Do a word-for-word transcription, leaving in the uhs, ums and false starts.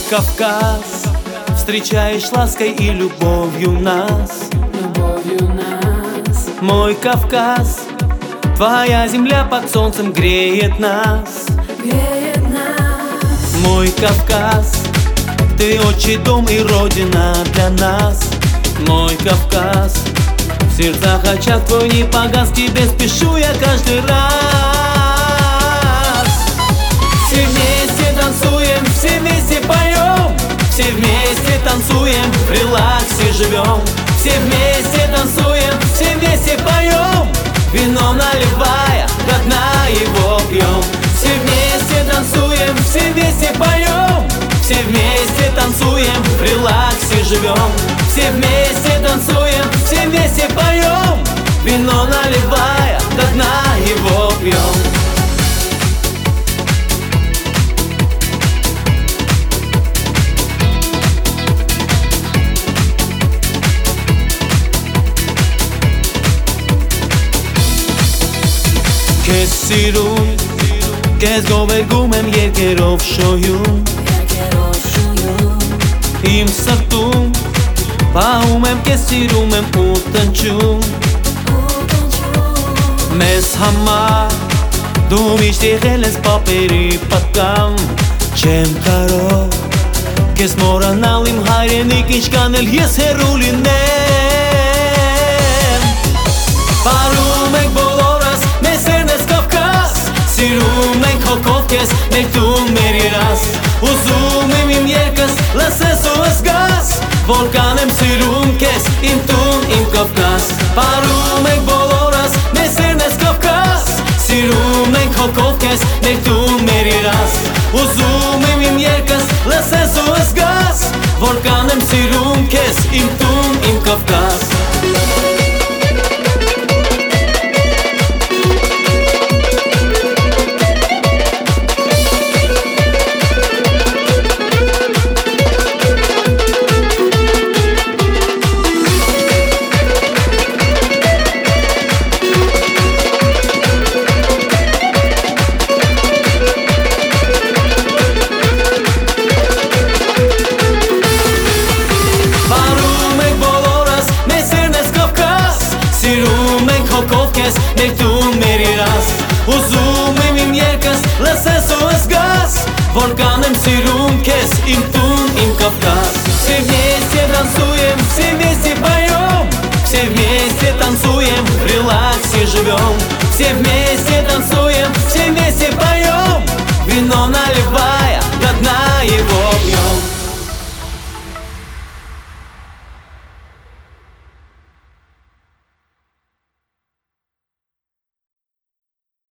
Кавказ, встречаешь лаской и любовью нас, любовью нас. Мой Кавказ, твоя земля под солнцем греет нас, греет нас. Мой Кавказ, ты отчий дом и родина для нас. Мой Кавказ, в сердцах очаг твой не погас, к тебе спешу я каждый раз. Все вместе танцуем, все вместе поем, все вместе танцуем, в релаксе живем. Все вместе танцуем, все вместе поем, вино наливая, до дна его пьем. Все вместе танцуем, все вместе поем, все вместе танцуем, в релаксе живем. Все вместе танцуем, все вместе поем, вино наливая, до дна его пьем. Kes sirun, kes govergumem երկերով շոյում, երկերով շոյում, իմ սրտում պահում եմ, քեզ սիրում եմ ու տնջում, ու տնջում։ մեզ համար դու միշտ եղել ես պապերի պատկամ, չեմ կարող քեզ մոռանալ իմ հայրենիք, ինչ կանել ես հեռու լինեմ։ Պարում ենք բոլորս, մեզ սերն ես Կավկազ, սիրում ենք հոգով քեզ, մեր տուն մեր երազ, ուզում եմ իմ երկս լսես ու զգաս, որ կանեմ սիրում քեզ, իմ տուն, իմ Կավկազ։ Պարում ենք բոլորս, մեզ սերն ես Կավկազ, սիրում ենք հոգով քեզ, մեր տուն մեր երազ, ուզում եմ իմ երկս լսես ու զգաս, որ կանեմ սիրում քեզ, իմ տուն, իմ Կավկազ։ Մեր տուն մեր երազ, ուզում եմ իմ երկս լսես ու զգաս, որ կանեմ սիրում քեզ, իմ տուն, իմ Կավկազ։ Все вместе танцуем, все вместе поем, все вместе танцуем, в релаксе живем. Все вместе